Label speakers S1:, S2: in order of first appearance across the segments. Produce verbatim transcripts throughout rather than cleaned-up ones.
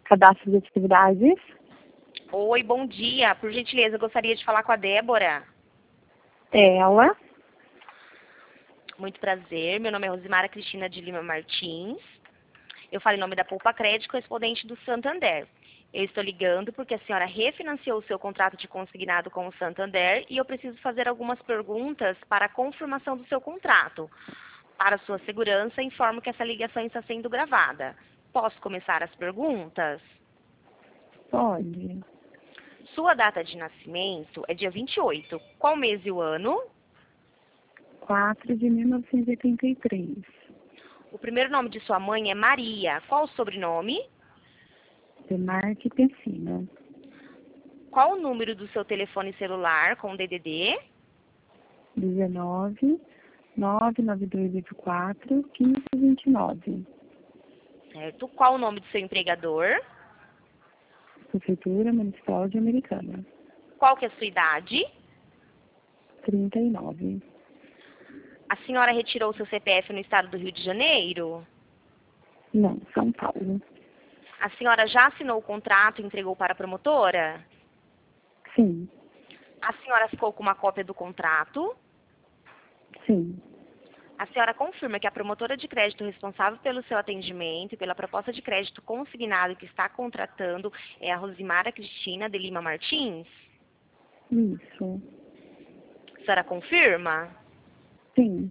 S1: Cadastro de atividades.
S2: Oi, bom dia. Por gentileza, eu gostaria de falar com a Débora.
S1: Ela.
S2: Muito prazer. Meu nome é Rosimara Cristina de Lima Martins. Eu falo em nome da Poupa Crédito, correspondente do Santander. Eu estou ligando porque a senhora refinanciou o seu contrato de consignado com o Santander e eu preciso fazer algumas perguntas para a confirmação do seu contrato. Para sua segurança, informo que essa ligação está sendo gravada. Posso começar as perguntas?
S1: Pode.
S2: Sua data de nascimento é dia vinte e oito. Qual mês e o ano?
S1: quatro de mil novecentos e oitenta e três.
S2: O primeiro nome de sua mãe é Maria. Qual o sobrenome?
S1: Demarque Pessina.
S2: Qual o número do seu telefone celular com D D D?
S1: dezenove, nove nove dois oito quatro, quinze vinte e nove.
S2: Certo. Qual o nome do seu empregador?
S1: Prefeitura Municipal de Americana.
S2: Qual que é a sua idade?
S1: trinta e nove.
S2: A senhora retirou o seu C P F no estado do Rio de Janeiro?
S1: Não, São Paulo.
S2: A senhora já assinou o contrato e entregou para a promotora?
S1: Sim.
S2: A senhora ficou com uma cópia do contrato?
S1: Sim.
S2: A senhora confirma que a promotora de crédito responsável pelo seu atendimento e pela proposta de crédito consignado que está contratando é a Rosimara Cristina de Lima Martins?
S1: Isso.
S2: A senhora confirma?
S1: Sim.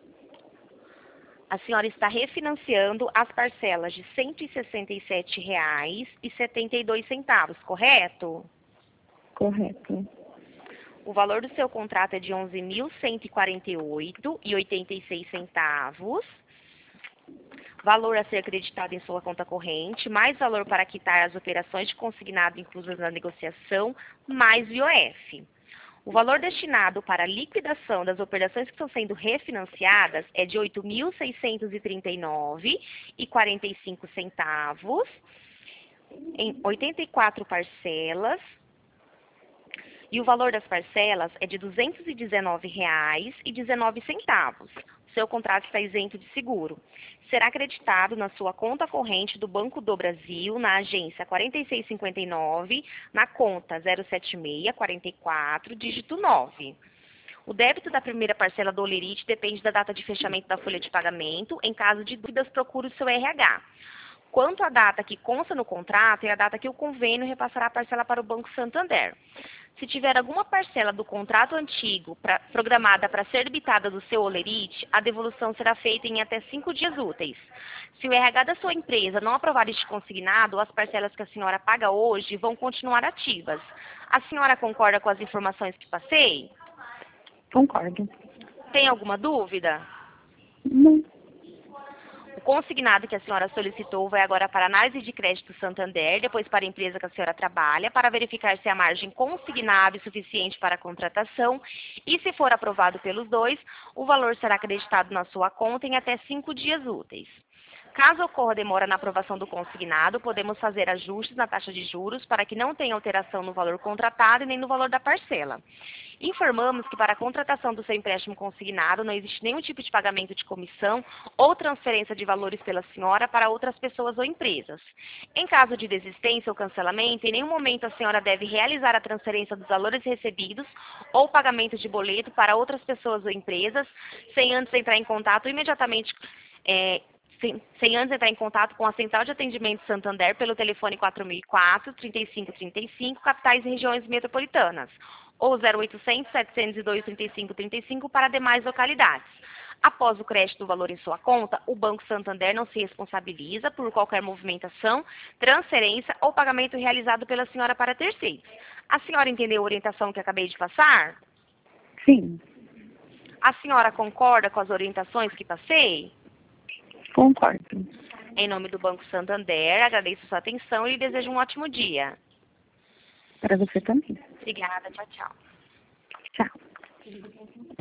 S2: A senhora está refinanciando as parcelas de cento e sessenta e sete reais e setenta e dois centavos, correto?
S1: Correto.
S2: O valor do seu contrato é de onze mil cento e quarenta e oito reais e oitenta e seis centavos. Valor a ser acreditado em sua conta corrente, mais valor para quitar as operações de consignado inclusas na negociação, mais V O F. O valor destinado para a liquidação das operações que estão sendo refinanciadas é de oito mil seiscentos e trinta e nove reais e quarenta e cinco centavos, em oitenta e quatro parcelas. E o valor das parcelas é de duzentos e dezenove reais e dezenove centavos. O seu contrato está isento de seguro. Será acreditado na sua conta corrente do Banco do Brasil, na agência quarenta e seis cinquenta e nove, na conta zero sete seis quarenta e quatro, dígito nove. O débito da primeira parcela do Olerite depende da data de fechamento da folha de pagamento. Em caso de dúvidas, procure o seu R H. Quanto à data que consta no contrato, é a data que o convênio repassará a parcela para o Banco Santander. Se tiver alguma parcela do contrato antigo pra, programada para ser debitada do seu Olerite, a devolução será feita em até cinco dias úteis. Se o R H da sua empresa não aprovar este consignado, as parcelas que a senhora paga hoje vão continuar ativas. A senhora concorda com as informações que passei?
S1: Concordo.
S2: Tem alguma dúvida?
S1: Não.
S2: O consignado que a senhora solicitou vai agora para a análise de crédito Santander, depois para a empresa que a senhora trabalha, para verificar se a margem consignada é suficiente para a contratação e, se for aprovado pelos dois, o valor será acreditado na sua conta em até cinco dias úteis. Caso ocorra demora na aprovação do consignado, podemos fazer ajustes na taxa de juros para que não tenha alteração no valor contratado e nem no valor da parcela. Informamos que para a contratação do seu empréstimo consignado não existe nenhum tipo de pagamento de comissão ou transferência de valores pela senhora para outras pessoas ou empresas. Em caso de desistência ou cancelamento, em nenhum momento a senhora deve realizar a transferência dos valores recebidos ou pagamento de boleto para outras pessoas ou empresas, sem antes entrar em contato imediatamente é, Sem, sem antes entrar em contato com a Central de Atendimento Santander pelo telefone quatro mil e quatro, trinta e cinco trinta e cinco, capitais e regiões metropolitanas, ou zero oitocentos, setecentos e dois, trinta e cinco trinta e cinco para demais localidades. Após o crédito do valor em sua conta, o Banco Santander não se responsabiliza por qualquer movimentação, transferência ou pagamento realizado pela senhora para terceiros. A senhora entendeu a orientação que acabei de passar?
S1: Sim.
S2: A senhora concorda com as orientações que passei?
S1: Concordo.
S2: Em nome do Banco Santander, agradeço sua atenção e lhe desejo um ótimo dia.
S1: Para você também.
S2: Obrigada, tchau, tchau.
S1: Tchau.